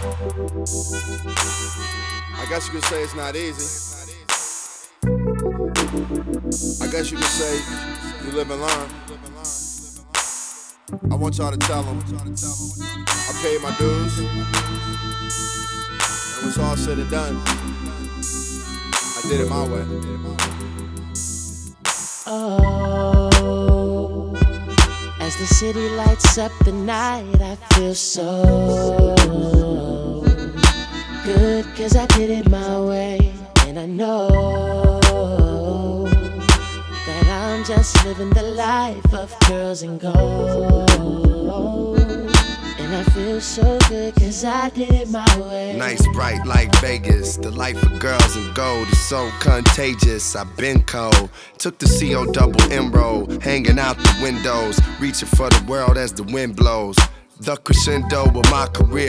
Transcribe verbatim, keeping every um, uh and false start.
I guess you could say it's not easy. I guess you could say you live and learn. I want y'all to tell them I paid my dues, and when it's all said and done, I did it my way. Oh, as the city lights up the night, I feel so good, 'cause I did it my way. And I know that I'm just living the life of girls and gold. And I feel so good, 'cause I did it my way. Nice, bright like Vegas. The life of girls in gold is so contagious. I've been cold. Took the C O double M road, hanging out the windows, reaching for the world as the wind blows. The crescendo of my career